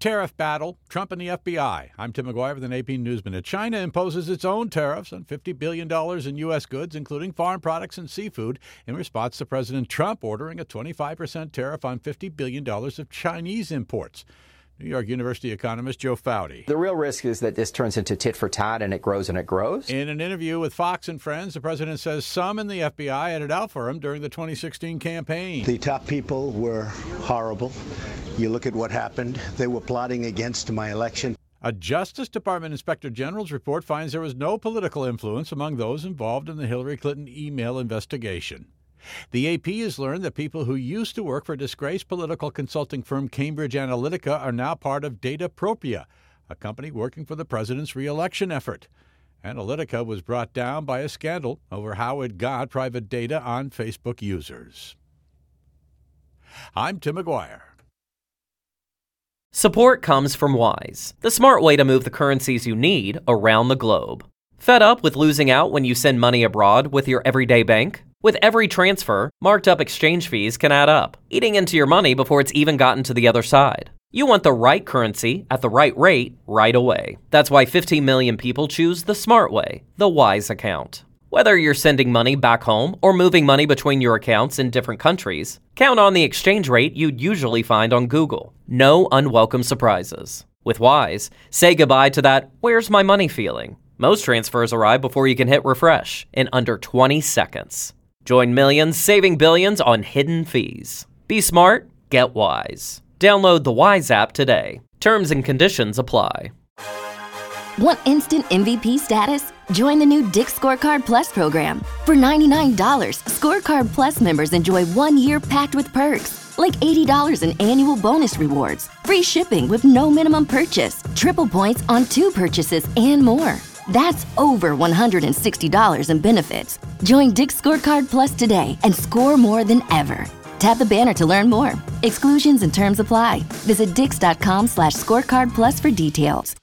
Tariff battle, Trump and the FBI. I'm Tim McGuire with an AP News Minute. China imposes its own tariffs on $50 billion in U.S. goods, including farm products and seafood, in response to President Trump ordering a 25% tariff on $50 billion of Chinese imports. New York University economist Joe Foudy. The real risk is that this turns into tit for tat and it grows and it grows. In an interview with Fox and Friends, the president says some in the FBI had it out for him during the 2016 campaign. The top people were horrible. You look at what happened. They were plotting against my election. A Justice Department Inspector General's report finds there was no political influence among those involved in the Hillary Clinton email investigation. The AP has learned that people who used to work for disgraced political consulting firm Cambridge Analytica are now part of Datapropia, a company working for the president's re-election effort. Analytica was brought down by a scandal over how it got private data on Facebook users. I'm Tim McGuire. Support comes from Wise, the smart way to move the currencies you need around the globe. Fed up with losing out when you send money abroad with your everyday bank? With every transfer, marked up exchange fees can add up, eating into your money before it's even gotten to the other side. You want the right currency at the right rate right away. That's why 15 million people choose the smart way, the Wise account. Whether you're sending money back home or moving money between your accounts in different countries, count on the exchange rate you'd usually find on Google. No unwelcome surprises. With Wise, say goodbye to that "where's my money" feeling. Most transfers arrive before you can hit refresh in under 20 seconds. Join millions saving billions on hidden fees. Be smart, get Wise. Download the Wise app today. Terms and conditions apply. Want instant MVP status? Join the new Dick's Scorecard Plus program. For $99, Scorecard Plus members enjoy 1 year packed with perks, like $80 in annual bonus rewards, free shipping with no minimum purchase, triple points on 2 purchases, and more. That's over $160 in benefits. Join Dick's Scorecard Plus today and score more than ever. Tap the banner to learn more. Exclusions and terms apply. Visit dix.com/scorecardplus for details.